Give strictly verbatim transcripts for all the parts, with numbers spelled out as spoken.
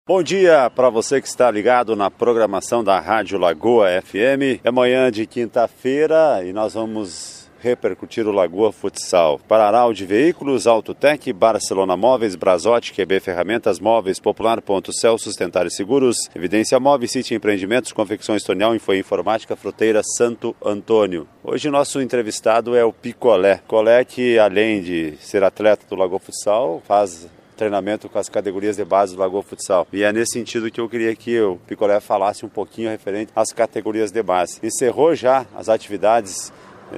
Bom dia para você que está ligado na programação da Rádio Lagoa F M. É manhã de quinta-feira e nós vamos repercutir o Lagoa Futsal. Pararal de Veículos, Autotec, Barcelona Móveis, Brasotti, Q B Ferramentas Móveis, Popular Ponto Céu, Sustentar e Seguros, Evidência Móveis, City Empreendimentos, Confecções Tonel, Info Informática, Fruteira Santo Antônio. Hoje o nosso entrevistado é o Picolé. Picolé que, além de ser atleta do Lagoa Futsal, faz treinamento com as categorias de base do Lagoa Futsal. E é nesse sentido que eu queria que o Picolé falasse um pouquinho referente às categorias de base. Encerrou já as atividades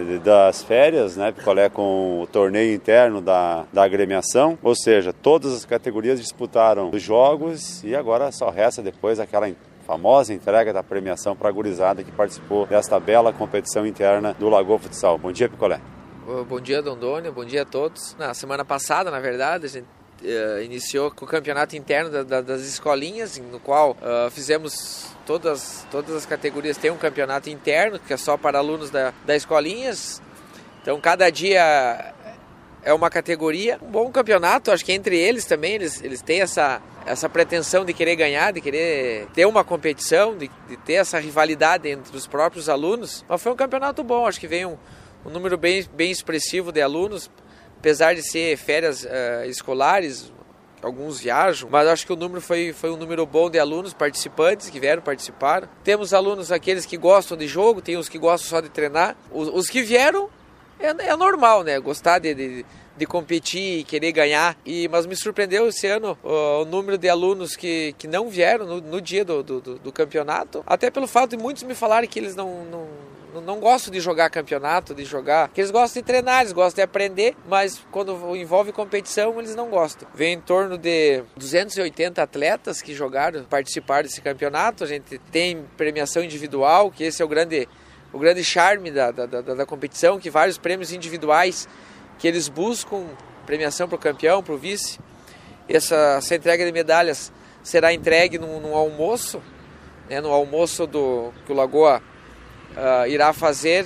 das férias, né, Picolé, com o torneio interno da, da agremiação, ou seja, todas as categorias disputaram os jogos e agora só resta depois aquela famosa entrega da premiação para a gurizada que participou desta bela competição interna do Lagoa Futsal. Bom dia, Picolé. Bom dia, Dondônia, bom dia a todos. Na semana passada, na verdade, a gente Uh, iniciou com o campeonato interno da, da, das escolinhas, no qual uh, fizemos todas, todas as categorias. Tem um campeonato interno que é só para alunos da, da escolinhas, então cada dia é uma categoria, um bom campeonato. Acho que entre eles também eles, eles têm essa, essa pretensão de querer ganhar, de querer ter uma competição, de, de ter essa rivalidade entre os próprios alunos, mas foi um campeonato bom. Acho que veio um, um número bem, bem expressivo de alunos. Apesar de ser férias uh, escolares, alguns viajam, mas acho que o número foi, foi um número bom de alunos participantes que vieram participar. Temos alunos, aqueles que gostam de jogo, tem os que gostam só de treinar. Os, os que vieram é, é normal, né? Gostar de, de, de competir e querer ganhar. E, mas me surpreendeu esse ano uh, o número de alunos que, que não vieram no, no dia do, do, do campeonato. Até pelo fato de muitos me falarem que eles não... não não gostam de jogar campeonato, de jogar, que eles gostam de treinar, eles gostam de aprender, mas quando envolve competição eles não gostam. Vem em torno de duzentos e oitenta atletas que jogaram, participaram desse campeonato. A gente tem premiação individual, que esse é o grande, o grande charme da, da, da, da competição, que vários prêmios individuais que eles buscam, premiação para o campeão, para o vice. Essa, essa entrega de medalhas será entregue num, num almoço, né, no almoço do, que o Lagoa Uh, irá fazer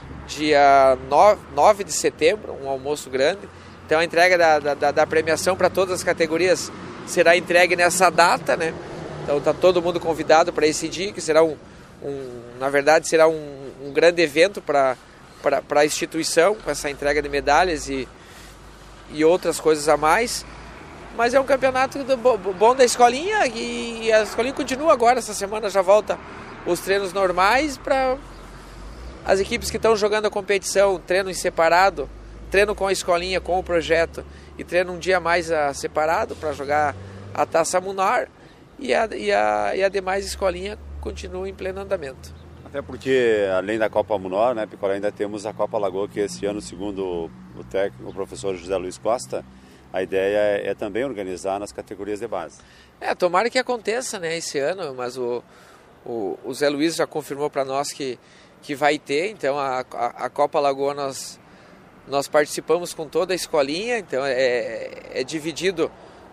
dia nove de setembro, um almoço grande. Então a entrega da, da, da premiação para todas as categorias será entregue nessa data, né? Então está todo mundo convidado para esse dia, que será um, um na verdade será um, um grande evento para para a instituição, com essa entrega de medalhas e, e outras coisas a mais. Mas é um campeonato do, bom da escolinha, e a escolinha continua agora. Essa semana já volta os treinos normais para as equipes que estão jogando a competição, treino em separado, treino com a escolinha, com o projeto, e treino um dia mais a separado para jogar a Taça Munar, e a, e, a, e a demais escolinha continua em pleno andamento. Até porque, além da Copa Munor, né, Picolé, ainda temos a Copa Lagoa, que esse ano, segundo o técnico, o professor José Luiz Costa, a ideia é, é também organizar nas categorias de base. É, tomara que aconteça, né, esse ano, mas o, o, o Zé Luiz já confirmou para nós que que vai ter. Então a, a, a Copa Lagoa nós, nós participamos com toda a escolinha, então é, é dividido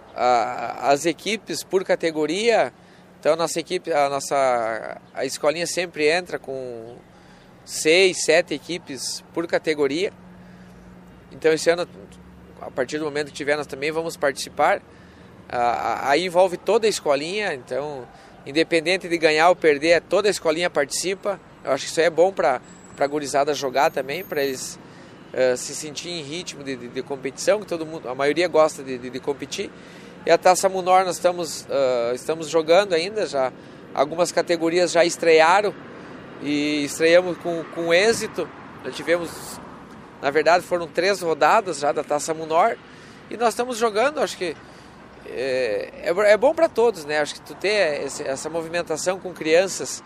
a, as equipes por categoria. Então a nossa equipe, a nossa a escolinha sempre entra com seis, sete equipes por categoria. Então esse ano, a partir do momento que tiver, nós também vamos participar. Aí envolve toda a escolinha, então independente de ganhar ou perder, toda a escolinha participa. Eu acho que isso aí é bom para a gurizada jogar também, para eles uh, se sentirem em ritmo de, de, de competição, que todo mundo, a maioria gosta de, de, de competir. E a Taça Munor nós estamos, uh, estamos jogando ainda, já algumas categorias já estrearam e estreamos com, com êxito. Já tivemos, na verdade foram três rodadas já da Taça Munor e nós estamos jogando. Acho que é, é, é bom para todos, né? Acho que tu ter esse, essa movimentação com crianças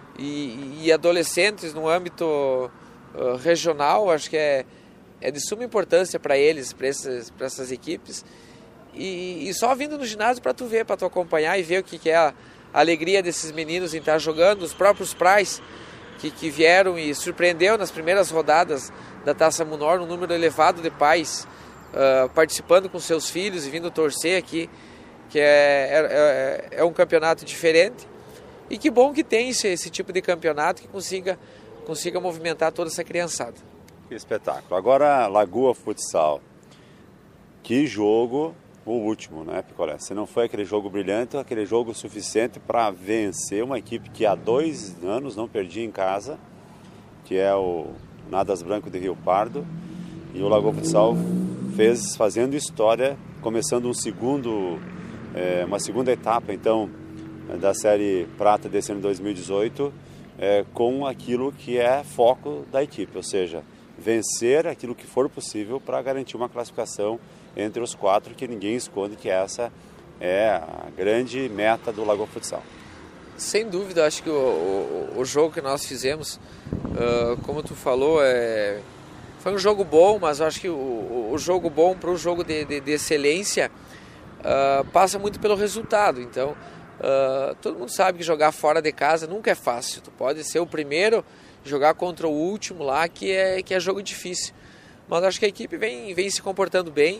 E, e adolescentes no âmbito uh, regional, acho que é, é de suma importância para eles, para essas, para essas equipes. E, e só vindo no ginásio para tu ver, para tu acompanhar e ver o que, que é a, a alegria desses meninos em estar jogando. Os próprios pais que, que vieram e surpreendeu nas primeiras rodadas da Taça Munor, um número elevado de pais uh, participando com seus filhos e vindo torcer aqui, que é, é, é um campeonato diferente. E que bom que tem esse, esse tipo de campeonato que consiga, consiga movimentar toda essa criançada. Que espetáculo. Agora, Lagoa Futsal. Que jogo o último, né, Picolé? Se não foi aquele jogo brilhante, aquele jogo suficiente para vencer uma equipe que há dois anos não perdia em casa, que é o Nadas Branco de Rio Pardo, e o Lagoa Futsal fez fazendo história, começando um segundo, é, uma segunda etapa, então, da Série Prata desse ano dois mil e dezoito, é, com aquilo que é foco da equipe, ou seja, vencer aquilo que for possível para garantir uma classificação entre os quatro, que ninguém esconde que essa é a grande meta do Lagoa Futsal. Sem dúvida, acho que o, o, o jogo que nós fizemos, uh, como tu falou, é, foi um jogo bom, mas acho que o, o jogo bom para o jogo de, de, de excelência uh, passa muito pelo resultado. Então, uh, todo mundo sabe que jogar fora de casa nunca é fácil. Tu pode ser o primeiro, jogar contra o último lá, que é, que é jogo difícil. Mas acho que a equipe vem, vem se comportando bem.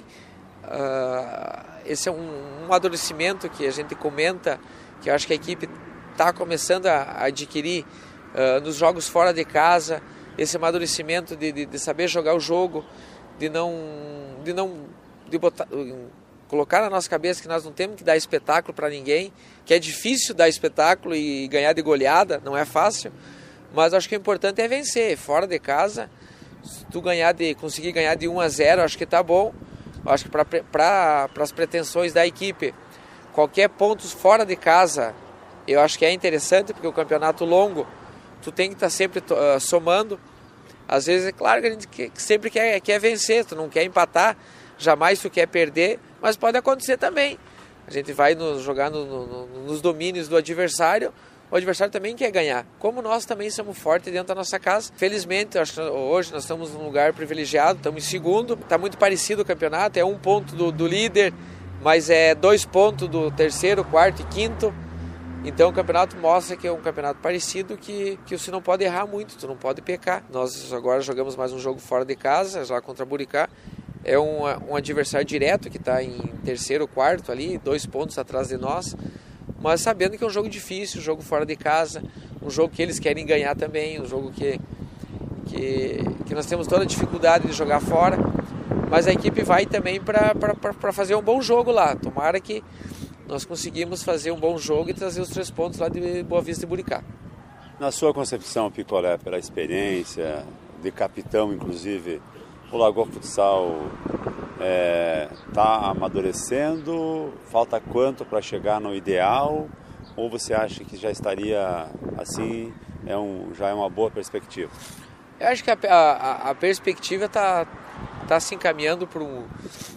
Uh, esse é um, um amadurecimento que a gente comenta, que eu acho que a equipe está começando a adquirir uh, nos jogos fora de casa, esse amadurecimento de, de, de saber jogar o jogo, de não, de não de botar, colocar na nossa cabeça que nós não temos que dar espetáculo para ninguém, que é difícil dar espetáculo e ganhar de goleada, não é fácil, mas acho que o importante é vencer, fora de casa. Se tu ganhar de, conseguir ganhar de um a zero, acho que está bom. Acho que para as pretensões da equipe, qualquer ponto fora de casa, eu acho que é interessante, porque o campeonato longo, tu tem que estar tá sempre uh, somando. Às vezes, é claro que a gente que, que sempre quer, quer vencer, tu não quer empatar, jamais tu quer perder, mas pode acontecer também. A gente vai nos, jogar no, no, nos domínios do adversário, o adversário também quer ganhar. Como nós também somos fortes dentro da nossa casa. Felizmente, acho que hoje nós estamos num lugar privilegiado, estamos em segundo. Está muito parecido o campeonato, é um ponto do, do líder, mas é dois pontos do terceiro, quarto e quinto. Então o campeonato mostra que é um campeonato parecido, que, que você não pode errar muito, tu não pode pecar. Nós agora jogamos mais um jogo fora de casa, já contra Buricá. É um, um adversário direto que está em terceiro, quarto ali, dois pontos atrás de nós. Mas sabendo que é um jogo difícil, um jogo fora de casa, um jogo que eles querem ganhar também, um jogo que, que, que nós temos toda a dificuldade de jogar fora, mas a equipe vai também para fazer um bom jogo lá. Tomara que nós conseguimos fazer um bom jogo e trazer os três pontos lá de Boa Vista e Buricá. Na sua concepção, Picolé, pela experiência de capitão, inclusive, o Lagoa Futsal está é, amadurecendo? Falta quanto para chegar no ideal? Ou você acha que já estaria assim, é um, já é uma boa perspectiva? Eu acho que a, a, a perspectiva está tá se encaminhando para um,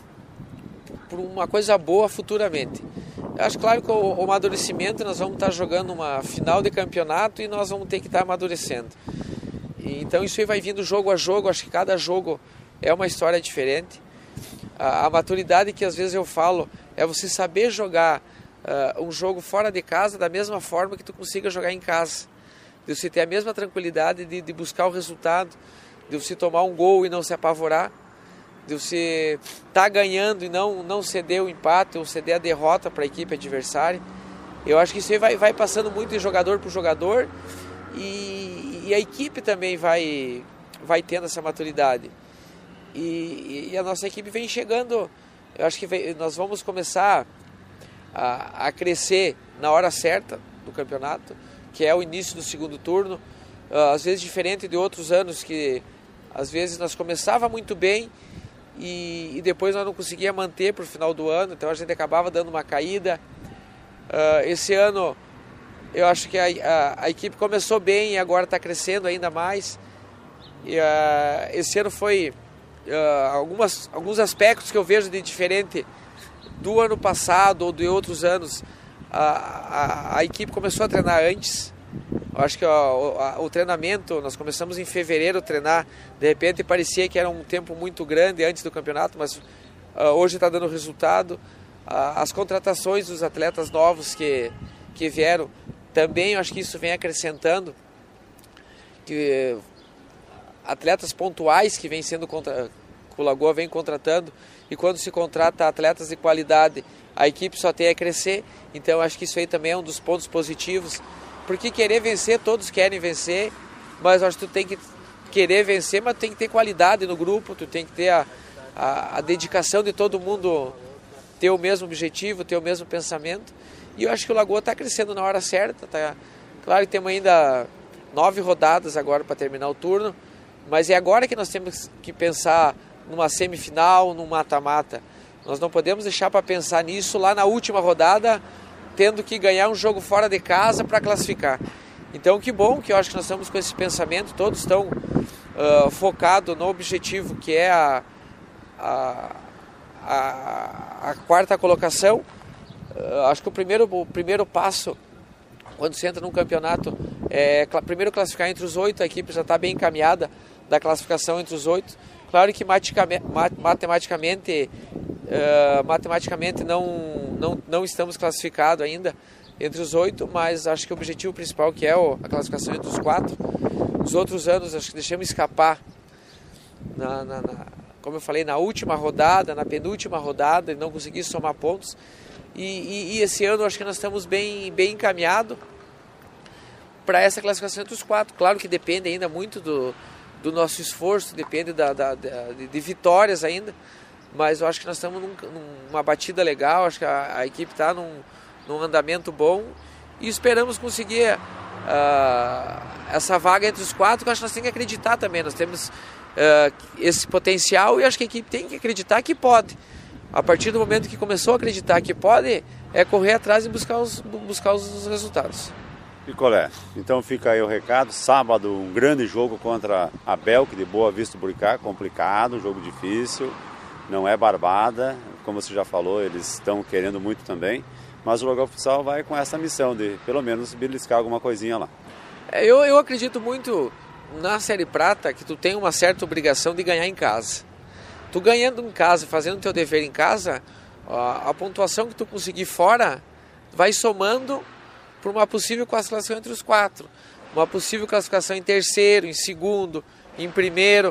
por uma coisa boa futuramente. Eu acho claro que o, o amadurecimento, nós vamos estar jogando uma final de campeonato e nós vamos ter que estar amadurecendo. E, então isso aí vai vindo jogo a jogo, acho que cada jogo é uma história diferente. A, a maturidade que às vezes eu falo é você saber jogar uh, um jogo fora de casa da mesma forma que tu consiga jogar em casa. De você ter a mesma tranquilidade de, de buscar o resultado, de você tomar um gol e não se apavorar, de você estar tá ganhando e não, não ceder o empate ou ceder a derrota para a equipe adversária. Eu acho que isso aí vai, vai passando muito de jogador para jogador e, e a equipe também vai, vai tendo essa maturidade. E, e a nossa equipe vem chegando, eu acho que vem, nós vamos começar a, a crescer na hora certa do campeonato, que é o início do segundo turno, às vezes diferente de outros anos que às vezes nós começava muito bem e, e depois nós não conseguia manter para o final do ano, então a gente acabava dando uma caída. Uh, esse ano eu acho que a, a, a equipe começou bem e agora está crescendo ainda mais. E, uh, esse ano foi uh, algumas, alguns aspectos que eu vejo de diferente do ano passado ou de outros anos. A, a, a equipe começou a treinar antes. Eu acho que ó, o, o treinamento, nós começamos em fevereiro a treinar, de repente parecia que era um tempo muito grande antes do campeonato, mas uh, hoje está dando resultado. Uh, as contratações dos atletas novos que, que vieram, também eu acho que isso vem acrescentando, que atletas pontuais que vem sendo contra, que o Lagoa vem contratando, e quando se contrata atletas de qualidade, a equipe só tem a crescer. Então acho que isso aí também é um dos pontos positivos, porque querer vencer, todos querem vencer, mas acho que tu tem que querer vencer, mas tu tem que ter qualidade no grupo, tu tem que ter a, a, a dedicação de todo mundo ter o mesmo objetivo, ter o mesmo pensamento. E eu acho que o Lagoa está crescendo na hora certa. Tá? Claro que temos ainda nove rodadas agora para terminar o turno, mas é agora que nós temos que pensar numa semifinal, num mata-mata. Nós não podemos deixar para pensar nisso lá na última rodada, tendo que ganhar um jogo fora de casa para classificar. Então, que bom que eu acho que nós estamos com esse pensamento, todos estão uh, focados no objetivo que é a, a, a, a quarta colocação. Uh, acho que o primeiro, o primeiro passo, quando você entra num campeonato, é cl- primeiro classificar entre os oito, a equipe já está bem encaminhada da classificação entre os oito. Claro que matematicamente, uh, matematicamente não, não, não estamos classificados ainda entre os oito, mas acho que o objetivo principal, que é a classificação entre os quatro, os outros anos acho que deixamos escapar, na, na, na, como eu falei, na última rodada, na penúltima rodada, e não consegui somar pontos. E, e, e esse ano acho que nós estamos bem, bem encaminhados para essa classificação entre os quatro. Claro que depende ainda muito do, do nosso esforço, depende da, da, da, de, de vitórias ainda, mas eu acho que nós estamos num, numa batida legal, acho que a, a equipe está num, num andamento bom e esperamos conseguir uh, essa vaga entre os quatro, que eu acho que nós temos que acreditar também, nós temos uh, esse potencial e acho que a equipe tem que acreditar que pode. A partir do momento que começou a acreditar que pode, é correr atrás e buscar os, buscar os resultados. Picolé, então fica aí o recado, sábado um grande jogo contra a Belk de Boa Vista do Buricá, complicado, um jogo difícil, não é barbada, como você já falou, eles estão querendo muito também, mas o Lagoa Futsal vai com essa missão de pelo menos beliscar alguma coisinha lá. É, eu, eu acredito muito na Série Prata que tu tem uma certa obrigação de ganhar em casa. Tu ganhando em casa, fazendo o teu dever em casa, a, a pontuação que tu conseguir fora vai somando para uma possível classificação entre os quatro. Uma possível classificação em terceiro, em segundo, em primeiro.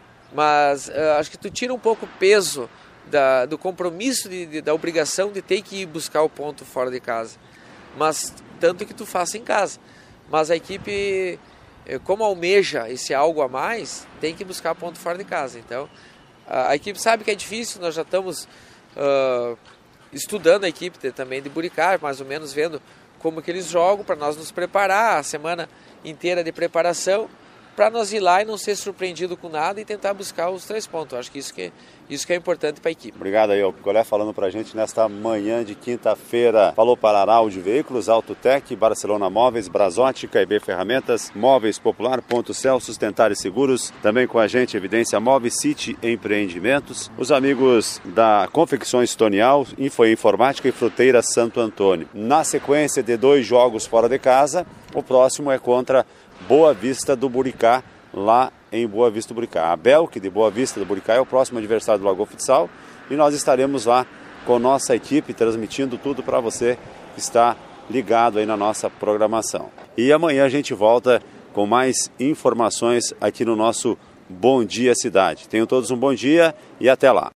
Mas uh, acho que tu tira um pouco o peso da, do compromisso, de, de, da obrigação de ter que ir buscar o ponto fora de casa. Mas tanto que tu faça em casa. Mas a equipe, como almeja esse algo a mais, tem que buscar ponto fora de casa. Então, a, a equipe sabe que é difícil, nós já estamos uh, estudando a equipe também de Buricá, mais ou menos vendo como que eles jogam, para nós nos preparar, a semana inteira de preparação, para nós ir lá e não ser surpreendido com nada e tentar buscar os três pontos. Eu acho que isso que, isso que é importante para a equipe. Obrigado aí, o Picolé, falando para a gente nesta manhã de quinta-feira. Falou para Aral de Veículos, Autotec, Barcelona Móveis, Brasótica, I B Ferramentas, Móveis Popular, Ponto Céu, Sustentar e Seguros. Também com a gente, Evidência Móveis, City Empreendimentos. Os amigos da Confecções Tonial, Info Informática e Fruteira Santo Antônio. Na sequência de dois jogos fora de casa, o próximo é contra Boa Vista do Buricá, lá em Boa Vista do Buricá. A Belk de Boa Vista do Buricá é o próximo adversário do Lagoa Futsal e nós estaremos lá com nossa equipe transmitindo tudo para você que está ligado aí na nossa programação. E amanhã a gente volta com mais informações aqui no nosso Bom Dia Cidade. Tenham todos um bom dia e até lá.